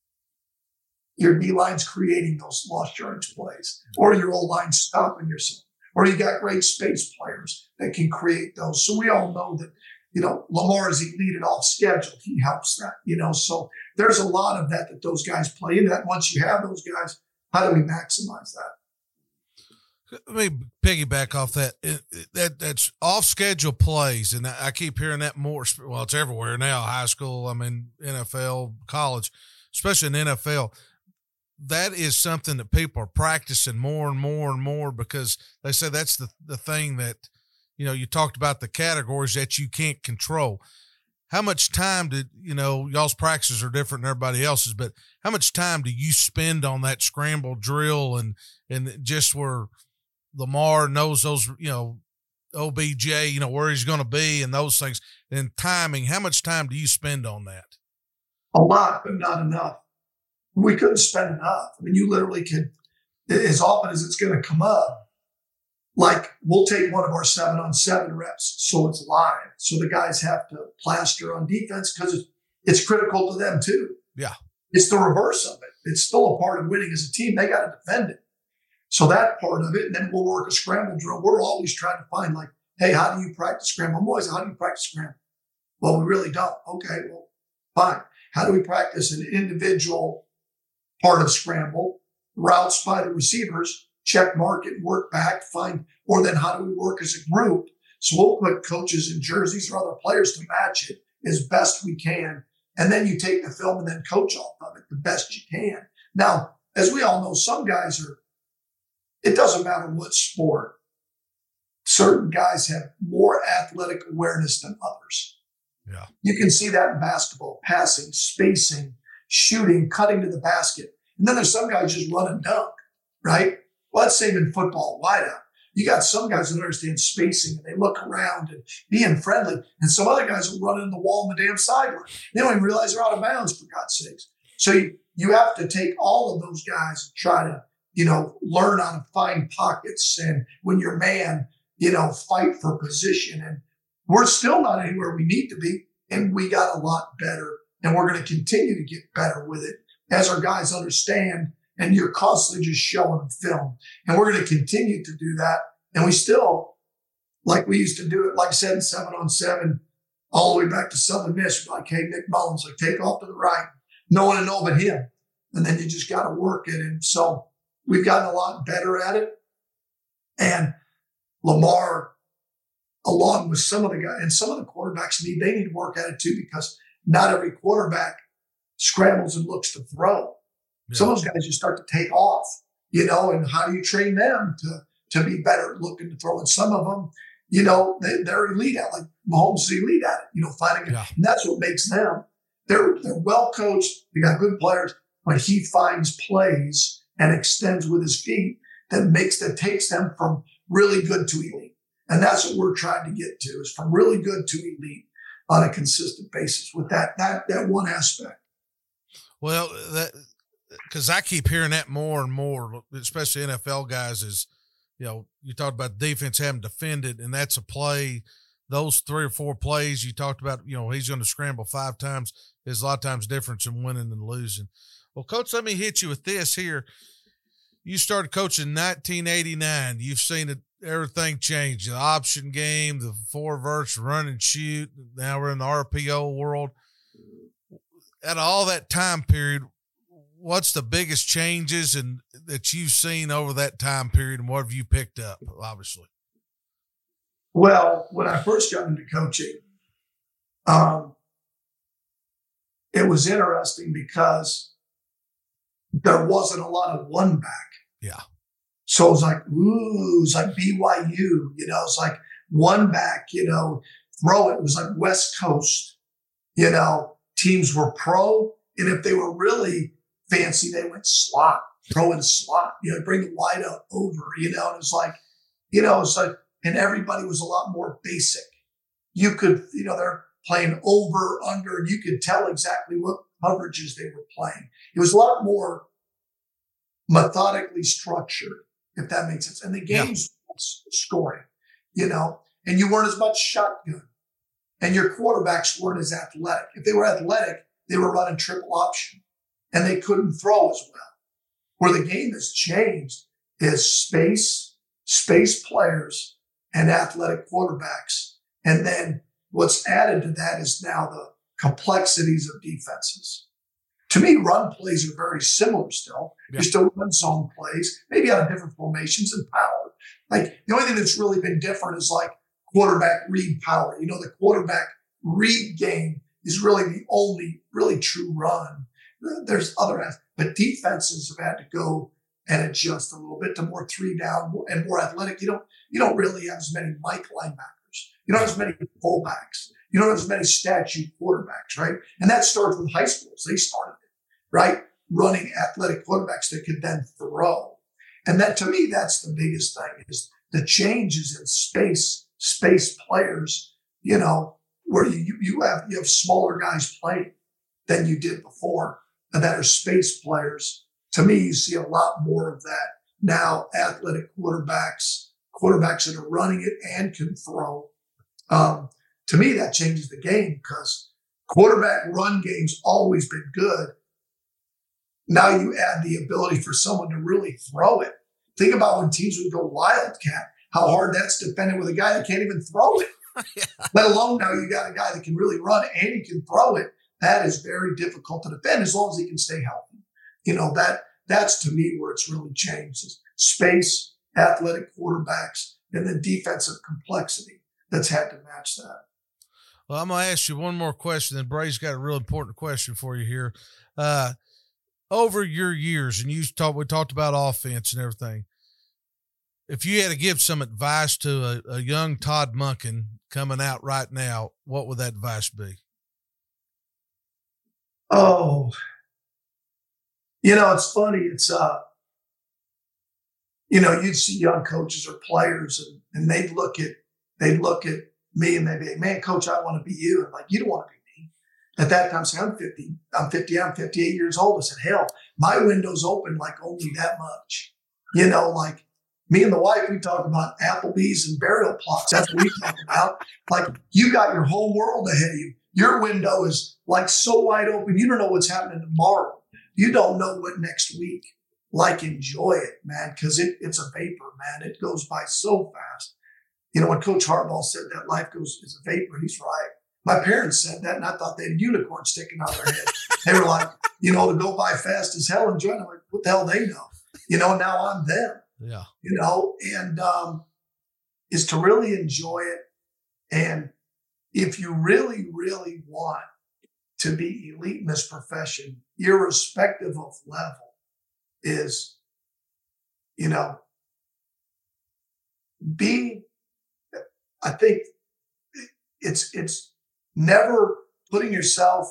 your D-line's creating those lost yardage plays, or your O-line stopping yourself, or you got great space players that can create those. So we all know that, you know, Lamar is elite and off schedule. He helps that, you know. So there's a lot of that that those guys play into that. Once you have those guys, how do we maximize that? Let me piggyback off that. It, it, that that's off schedule plays, and I keep hearing that more. Well, it's everywhere now. High school, I mean, N F L, college, especially in the N F L. That is something that people are practicing more and more and more because they say that's the the thing that, you know, you talked about the categories that you can't control. how much time did, you know, y'all's practices are different than everybody else's, but how much time do you spend on that scramble drill and, and just where Lamar knows those, you know, O B J, you know, where he's going to be and those things and timing, how much time do you spend on that? A lot, but not enough. We couldn't spend enough. I mean, you literally could, as often as it's going to come up, like we'll take one of our seven on seven reps. So it's live. So the guys have to plaster on defense because it's, it's critical to them too. Yeah. It's the reverse of it. It's still a part of winning as a team. They got to defend it. So that part of it, and then we'll work a scramble drill. We're always trying to find like, hey, how do you practice scramble? I'm always, how do you practice scramble? Well, we really don't. Okay, well, fine. How do we practice an individual part of scramble, routes by the receivers, check market, work back, find, or then how do we work as a group? So we'll put coaches in jerseys or other players to match it as best we can. And then you take the film and then coach off of it the best you can. Now, as we all know, some guys are, it doesn't matter what sport. Certain guys have more athletic awareness than others. Yeah. You can see that in basketball, passing, spacing, shooting, cutting to the basket. And then there's some guys just run and dunk, right? Well, that's same in football, wideout. You got some guys that understand spacing and they look around and being friendly. And some other guys will run in the wall on the damn sideline. They don't even realize they're out of bounds, for God's sakes. So you, you have to take all of those guys and try to, you know, learn how to find pockets. And when you're man, you know, fight for position. And we're still not anywhere we need to be. And we got a lot better. And we're going to continue to get better with it as our guys understand. And you're constantly just showing them film. And we're going to continue to do that. And we still, like we used to do it, like I said, seven on seven, all the way back to Southern Miss. Like, hey, Nick Mullins, like, take off to the right. No one to know but him. And then you just got to work it. And so we've gotten a lot better at it. And Lamar, along with some of the guys, and some of the quarterbacks need, they need to work at it too, because not every quarterback scrambles and looks to throw. Yeah. Some of those guys just start to take off, you know, and how do you train them to, to be better at looking to throw? And some of them, you know, they, they're elite at, like Mahomes is elite at it, you know, finding it. Yeah. And that's what makes them, they're, they're well coached. They got good players, but he finds plays and extends with his feet that makes, that takes them from really good to elite. And that's what we're trying to get to, is from really good to elite on a consistent basis with that, that, that one aspect. Well, that, because I keep hearing that more and more, especially N F L guys, is, you know, you talked about defense having defended, and that's a play. Those three or four plays you talked about, you know, he's going to scramble five times is a lot of times difference in winning and losing. Well, Coach, let me hit you with this here. You started coaching in nineteen eighty-nine. You've seen it, everything change. The option game, the four verts, run and shoot. Now we're in the R P O world. Out of all that time period, what's the biggest changes and that you've seen over that time period, and what have you picked up, obviously? Well, when I first got into coaching, um, it was interesting because there wasn't a lot of one back. Yeah. So it was like, ooh, it was like B Y U, you know, it's like one back, you know, throw it. It was like West Coast, you know, teams were pro. And if they were really fancy, they went slot, throw in slot, you know, bring the wide out over, you know, and it's like, you know, it's like, and everybody was a lot more basic. You could, you know, they're playing over, under, and you could tell exactly what coverages they were playing. It was a lot more methodically structured, if that makes sense. And the games yeah. scoring, you know, and you weren't as much shotgun, and your quarterbacks weren't as athletic. If they were athletic, they were running triple option, and they couldn't throw as well. Where the game has changed is space, space players, and athletic quarterbacks. And then what's added to that is now the complexities of defenses. To me, run plays are very similar still. Yeah. You still run zone plays, maybe out of different formations and power. Like the only thing that's really been different is like quarterback read power. You know, the quarterback read game is really the only really true run. There's other aspects, but defenses have had to go and adjust a little bit to more three down and more athletic. You don't, you don't really have as many Mike linebackers You don't have as many fullbacks. You don't have as many statue quarterbacks, right? And that starts with high schools. They started it, right? Running athletic quarterbacks that could then throw. And that, to me, that's the biggest thing, is the changes in space, space players, you know, where you, you have, you have smaller guys playing than you did before, and that are space players. To me, you see a lot more of that now. Athletic quarterbacks, quarterbacks that are running it and can throw. Um, to me, that changes the game, because quarterback run game's always been good. Now you add the ability for someone to really throw it. Think about when teams would go wildcat, how hard that's defended with a guy that can't even throw it. Yeah. Let alone now you got a guy that can really run and he can throw it. That is very difficult to defend as long as he can stay healthy. You know, that that's to me where it's really changed, is space, athletic quarterbacks, and then defensive complexity that's had to match that. Well, I'm going to ask you one more question, and Bray's got a real important question for you here. Uh, over your years, and you talked, we talked about offense and everything. If you had to give some advice to a, a young Todd Monken coming out right now, what would that advice be? Oh, you know, it's funny. It's, uh, you know, you'd see young coaches or players, and, and they'd look at, they'd look at me and they'd be like, man, coach, I want to be you. And like, you don't want to be me. At that time, say, I'm fifty, I'm fifty, I'm fifty-eight years old. I said, hell, my window's open like only that much. You know, like me and the wife, we talk about Applebee's and burial plots. That's what we talk about. Like, you got your whole world ahead of you. Your window is like so wide open. You don't know what's happening tomorrow. You don't know what next week. Like, enjoy it, man, because it, it's a vapor, man. It goes by so fast. You know, when Coach Harbaugh said that life goes is a vapor, he's right. My parents said that, and I thought they had unicorns sticking out of their head. They were like, you know, to go by fast as hell, enjoy it. I'm like, what the hell they know? You know, now I'm them. Yeah. You know, and um, is to really enjoy it. And if you really, really want to be elite in this profession, irrespective of level, is, you know, be, I think it's, it's never putting yourself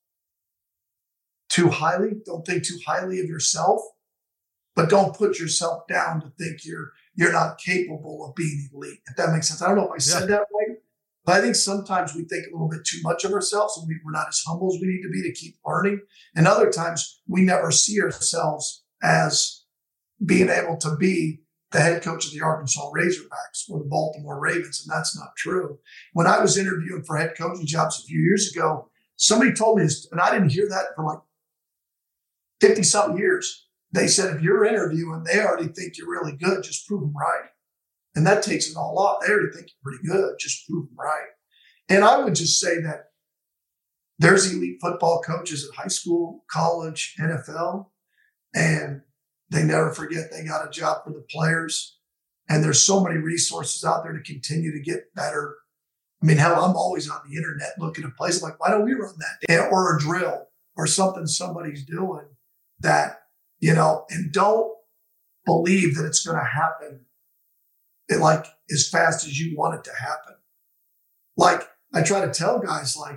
too highly. Don't think too highly of yourself, but don't put yourself down to think you're, you're not capable of being elite. If that makes sense. I don't know if I said yeah. that right, but I think sometimes we think a little bit too much of ourselves, and we, we're not as humble as we need to be to keep learning. And other times we never see ourselves as being able to be the head coach of the Arkansas Razorbacks or the Baltimore Ravens, and that's not true. When I was interviewing for head coaching jobs a few years ago, somebody told me this, and I didn't hear that for like fifty-something years. They said, if you're interviewing, they already think you're really good, just prove them right. And that takes it all off. They already think you're pretty good, just prove them right. And I would just say that there's elite football coaches at high school, college, N F L, and they never forget they got a job for the players. And there's so many resources out there to continue to get better. I mean, hell, I'm always on the internet looking at places like, why don't we run that? Or a drill or something somebody's doing that, you know, and don't believe that it's going to happen it like as fast as you want it to happen. Like, I try to tell guys, like,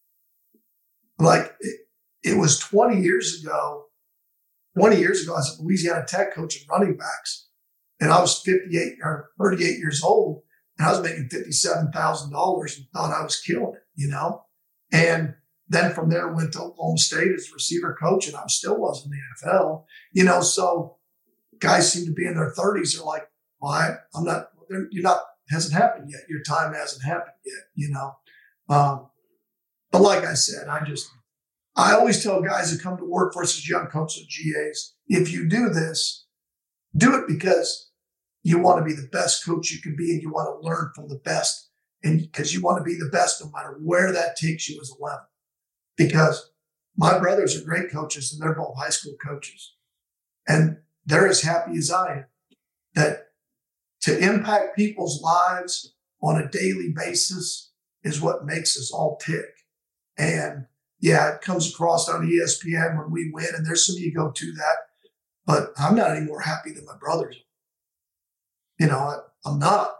like it, it was twenty years ago, twenty years ago, I was a Louisiana Tech coaching running backs, and I was fifty-eight or thirty-eight years old, and I was making fifty-seven thousand dollars and thought I was killing it, you know? And then from there, went to Oklahoma State as a receiver coach, and I still was in the N F L, you know? So guys seem to be in their thirties. They're like, well, I, I'm not, you're not, hasn't happened yet. Your time hasn't happened yet, you know? Um, but like I said, I just, I always tell guys that come to work for us as young coaches and G As, if you do this, do it because you want to be the best coach you can be, and you want to learn from the best, and because you want to be the best no matter where that takes you as a level. Because my brothers are great coaches, and they're both high school coaches, and they're as happy as I am that to impact people's lives on a daily basis is what makes us all tick. And yeah, it comes across on E S P N when we win, and there's some ego to that. But I'm not any more happy than my brothers. You know, I, I'm not.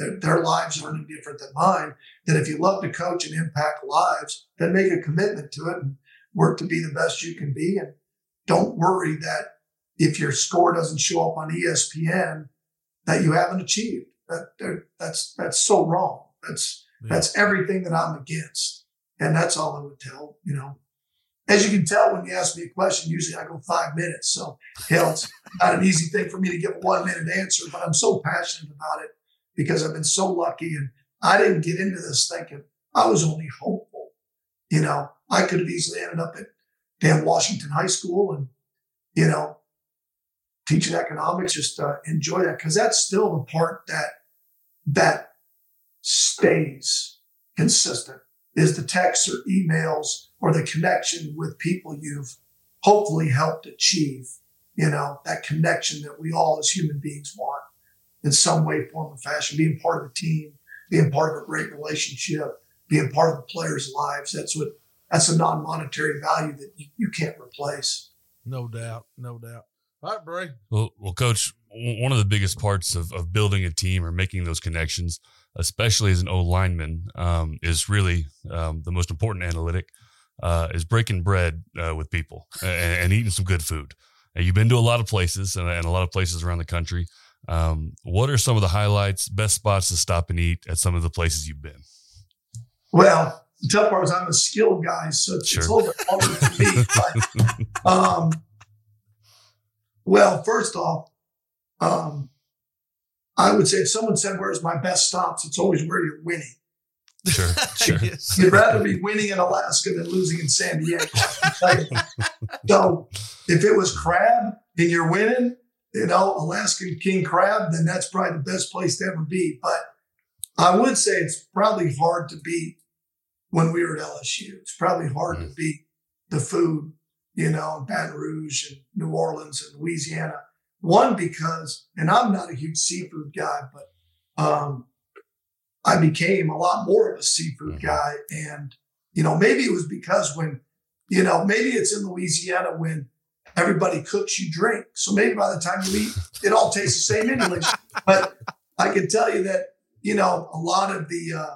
their, their lives aren't any different than mine. That if you love to coach and impact lives, then make a commitment to it and work to be the best you can be. And don't worry that if your score doesn't show up on E S P N, that you haven't achieved. That that's that's so wrong. That's yeah. that's everything that I'm against, and that's all I would tell. You know, as you can tell when you ask me a question, usually I go five minutes. So hell, it's not an easy thing for me to give a one minute answer, but I'm so passionate about it because I've been so lucky, and I didn't get into this thinking I was only hopeful. You know, I could have easily ended up at damn Washington High School and you know. teaching economics, just uh, enjoy that because that's still the part that that stays consistent is the texts or emails or the connection with people you've hopefully helped achieve, you know, that connection that we all as human beings want in some way, form, or fashion, being part of a team, being part of a great relationship, being part of the players' lives. That's what, that's a non-monetary value that you, you can't replace. No doubt. No doubt. All right, Bray. Well, well, Coach, one of the biggest parts of, of building a team or making those connections, especially as an O-lineman, um, is really um, the most important analytic, uh, is breaking bread uh, with people and, and eating some good food. And you've been to a lot of places and, and a lot of places around the country. Um, what are some of the highlights, best spots to stop and eat at some of the places you've been? Well, the tough part is I'm a skilled guy, so it's, sure. it's a little bit harder for me. But, um, Well, first off, um, I would say if someone said, where's my best stops, it's always where you're winning. Sure, sure. Yes. You'd rather be winning in Alaska than losing in San Diego. So if it was crab and you're winning, you know, Alaskan king crab, then that's probably the best place to ever be. But I would say it's probably hard to beat when we were at L S U. It's probably hard mm. to beat the food, you know, in Baton Rouge and New Orleans and Louisiana. One, because, and I'm not a huge seafood guy, but um, I became a lot more of a seafood mm-hmm. guy. And, you know, maybe it was because when, you know, maybe it's in Louisiana when everybody cooks, you drink. So maybe by the time you eat, it all tastes the same anyway. But I can tell you that, you know, a lot of the, uh,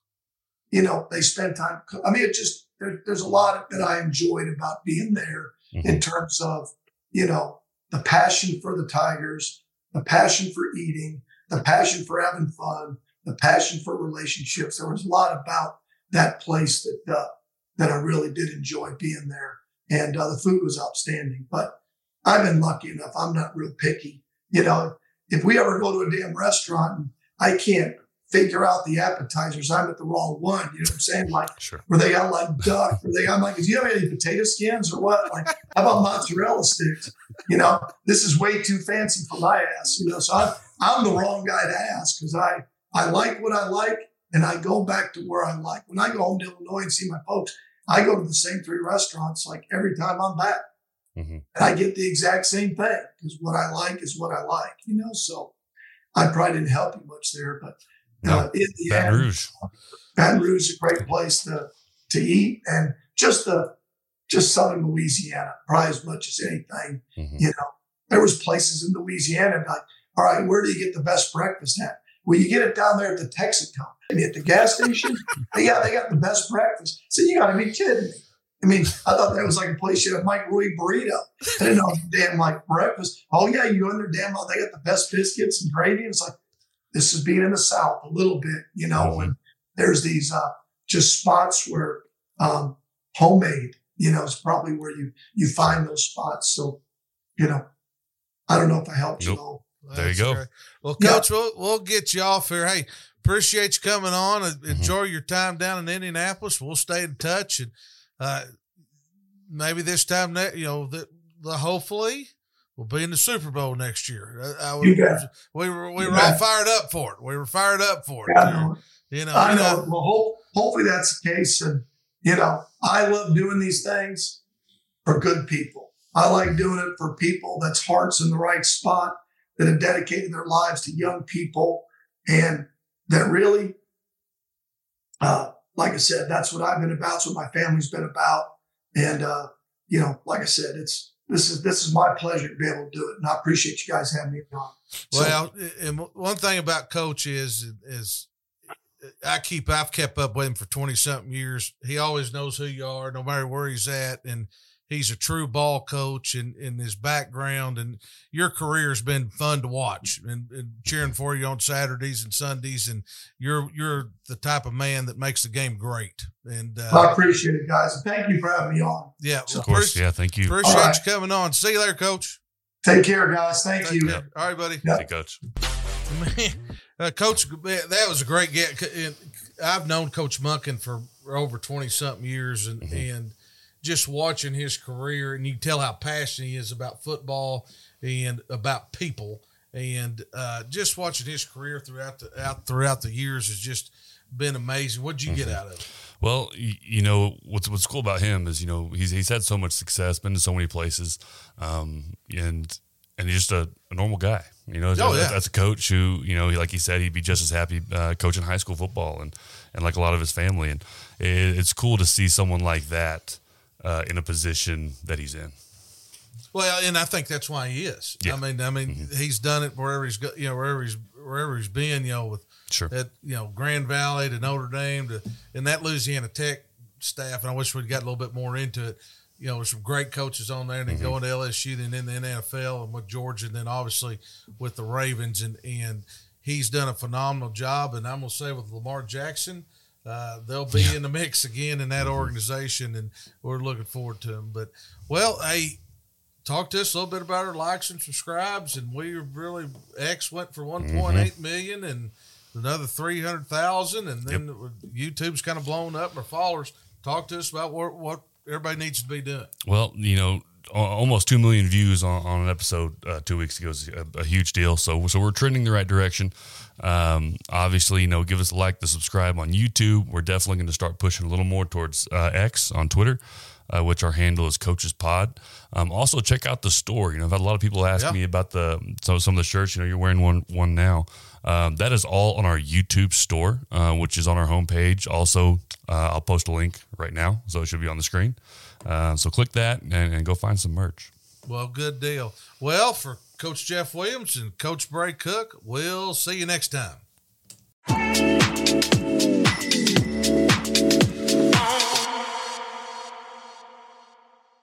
you know, they spend time. I mean, it just, there, there's a lot that I enjoyed about being there mm-hmm. in terms of, you know, the passion for the Tigers, the passion for eating, the passion for having fun, the passion for relationships. There was a lot about that place that, uh, that I really did enjoy being there. And uh, the food was outstanding, but I've been lucky enough. I'm not real picky. You know, if we ever go to a damn restaurant and I can't figure out the appetizers, I'm at the wrong one. You know what I'm saying? Like, sure. Were they got like duck? Were they, I'm like, do you have any potato skins or what? Like, how about mozzarella sticks? You know, this is way too fancy for my ass, you know? So I'm, I'm the wrong guy to ask because I, I like what I like and I go back to where I like. When I go home to Illinois and see my folks, I go to the same three restaurants like every time I'm back. Mm-hmm. And I get the exact same thing because what I like is what I like, you know? So I probably didn't help you much there, but no, uh, in the Baton end, Rouge. Baton Rouge is a great place to, to eat. And just the, just southern Louisiana, probably as much as anything, mm-hmm. you know, there was places in Louisiana like, all right, where do you get the best breakfast at? Well, you get it down there at the Texaco. I mean, at the gas station, they got, they got the best breakfast. So you got to be kidding me. I mean, I thought that was like a place you had Mike Rui burrito. I didn't know damn like breakfast. Oh yeah, you go in there, damn, oh, they got the best biscuits and gravy. And it's like, this is being in the South a little bit, you know, mm-hmm. when there's these uh, just spots where um, homemade, you know, is probably where you, you find those spots. So, you know, I don't know if I helped nope. you all. Well, there you go. Great. Well, Coach, yeah. we'll, we'll get you off here. Hey, appreciate you coming on. Mm-hmm. Enjoy your time down in Indianapolis. We'll stay in touch. And uh, maybe this time, ne- you know, the, the hopefully we'll be in the Super Bowl next year. I, I was, we were we were all fired up for it. We were fired up for it. Yeah, I know. You know, I you know. know. Well, ho- hopefully that's the case. And, you know, I love doing these things for good people. I like doing it for people that's heart's in the right spot, that have dedicated their lives to young people, and that really, uh, like I said, that's what I've been about. That's what my family's been about. And, uh, you know, like I said, it's, this is this is my pleasure to be able to do it, and I appreciate you guys having me on. So, Well, and one thing about Coach is is I keep I've kept up with him for twenty something years. He always knows who you are, no matter where he's at, and he's a true ball coach in, in his background. And your career has been fun to watch, and, and cheering for you on Saturdays and Sundays. And you're you're the type of man that makes the game great. And uh, I appreciate it, guys. And thank you for having me on. Yeah, of well, course. Yeah, thank you. Appreciate right. you coming on. See you later, Coach. Take care, guys. Thank Take you. Care. All right, buddy. Yep. Hey, Coach. Man, uh, Coach, that was a great get. I've known Coach Monken for over twenty something years, and mm-hmm. and just watching his career, and you can tell how passionate he is about football and about people, and uh, just watching his career throughout the out throughout the years has just been amazing. What did you mm-hmm. get out of it? Well, you know, what's what's cool about him is, you know, he's he's had so much success, been to so many places, um, and and he's just a, a normal guy. You know, oh, yeah. That's a coach who, you know, like he said, he'd be just as happy uh, coaching high school football and, and like a lot of his family. And it, it's cool to see someone like that uh, in a position that he's in. Well, and I think that's why he is. Yeah. I mean, I mean, mm-hmm. he's done it wherever he's got, you know, wherever he's wherever he's been, you know, with sure. at, you know, Grand Valley to Notre Dame to and that Louisiana Tech staff. And I wish we'd got a little bit more into it. You know, there's some great coaches on there, and then mm-hmm. going to L S U, then in the N F L, and with Georgia, and then obviously with the Ravens, and and he's done a phenomenal job. And I'm gonna say with Lamar Jackson, uh, they'll be yeah. in the mix again in that mm-hmm. organization, and we're looking forward to them. But well, hey, talk to us a little bit about our likes and subscribes, and we really X went for one point eight mm-hmm. million, and another three hundred thousand, and then yep. YouTube's kind of blown up. Our followers, talk to us about what what. everybody needs to be doing. Well, you know, almost two million views on, on an episode uh, two weeks ago is a, a huge deal. So, so we're trending the right direction. Um, obviously, you know, give us a like, the subscribe on YouTube. We're definitely going to start pushing a little more towards uh, X on Twitter, uh, which our handle is Coaches Pod. Um, also, check out the store. You know, I've had a lot of people ask yeah. me about the so some of the shirts. You know, you're wearing one one now. Um, that is all on our YouTube store, uh, which is on our homepage. Also, uh, I'll post a link right now, so it should be on the screen. Uh, so click that and, and go find some merch. Well, good deal. Well, for Coach Jeff Williams and Coach Bray Cook, we'll see you next time.